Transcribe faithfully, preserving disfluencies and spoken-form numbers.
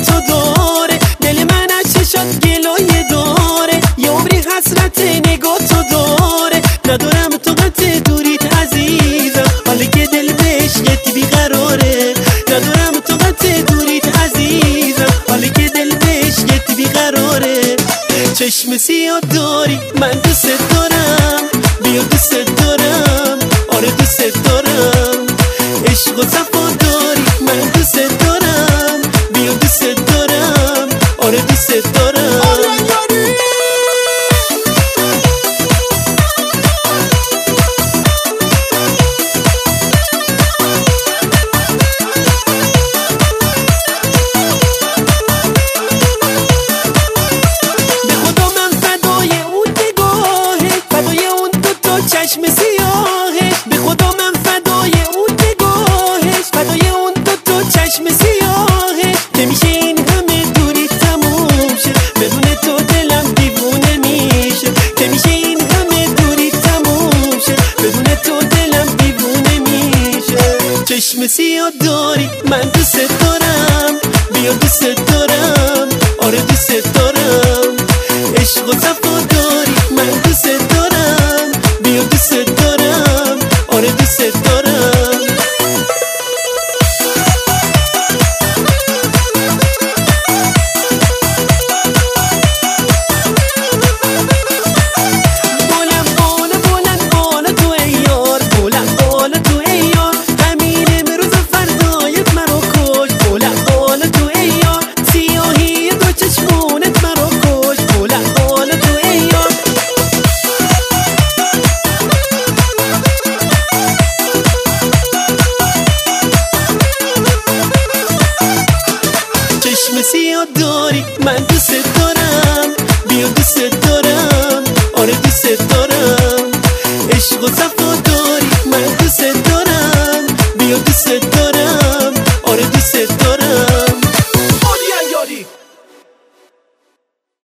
تو داره، دل من از چشات گلوی داره، یه عمری حسرت نگاه تو داره. ندارم طاقت دوریت عزیزم، حالی که دل بهشت بیقراره. ندارم طاقت دوریت عزیزم، حالی که دل بهشت بیقراره. چشم سیاه داری من دوست دارم، بیا دوست دارم، آره دوست دارم. عشق و صفا داری من دوست دارم، بیا دوست دارم، آره دوست دارم. چشم سیاهش به خدا من فدای اون نگاهش، فدای اون دو تا چشم سیاهش. نمیشه این همه دوری تموم شه، بدون تو دلم دیوونه میشه. نمیشه این همه دوری تموم شه، بدون تو دلم دیوونه میشه. چشم سیاه داری من دوست دارم، بیا دوست دارم، آره دوست دارم. عشق و صفا داری من دوست دارم، بیا دوست دارم، آره دوست دارم. بلند بالا بلند بالا تو ای یار، بلند بالا تو ای یار. همین امروز و فردایت مرا کش، بلند بالا تو ای یار. سیاهی دو چشمونت مرا کش، بلند بالا تو ای یار. چشم سیاه داری من دوست دارم، بیا دوست دارم، آره دوست دارم. عشق و صفا